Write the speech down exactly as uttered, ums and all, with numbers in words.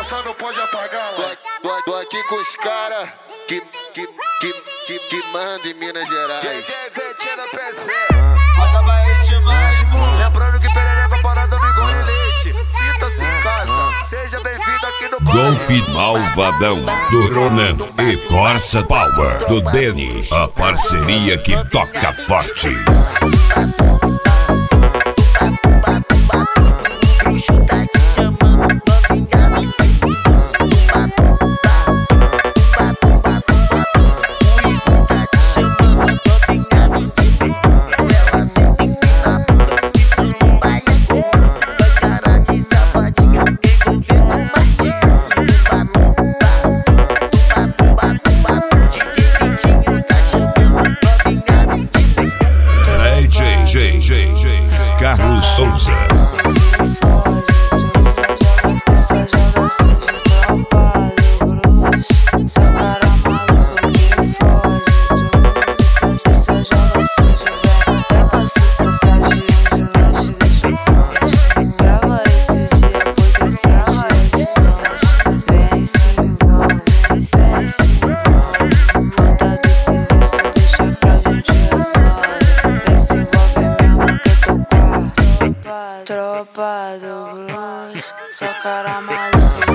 só não pode apagar, tô, tô, tô aqui com os caras que, que, que, que, que mandam em Minas Gerais. J J Ventina P C. Bota barrete demais, burro. Lembrando que perereca parada no engole leite. Sinta-se em casa. Seja bem-vindo aqui no Golfe Malvadão do Ronan e Corsa Power do Deni. A parceria que toca forte. J J J Carlos Souza. Tropa do Blues, só cara maluco.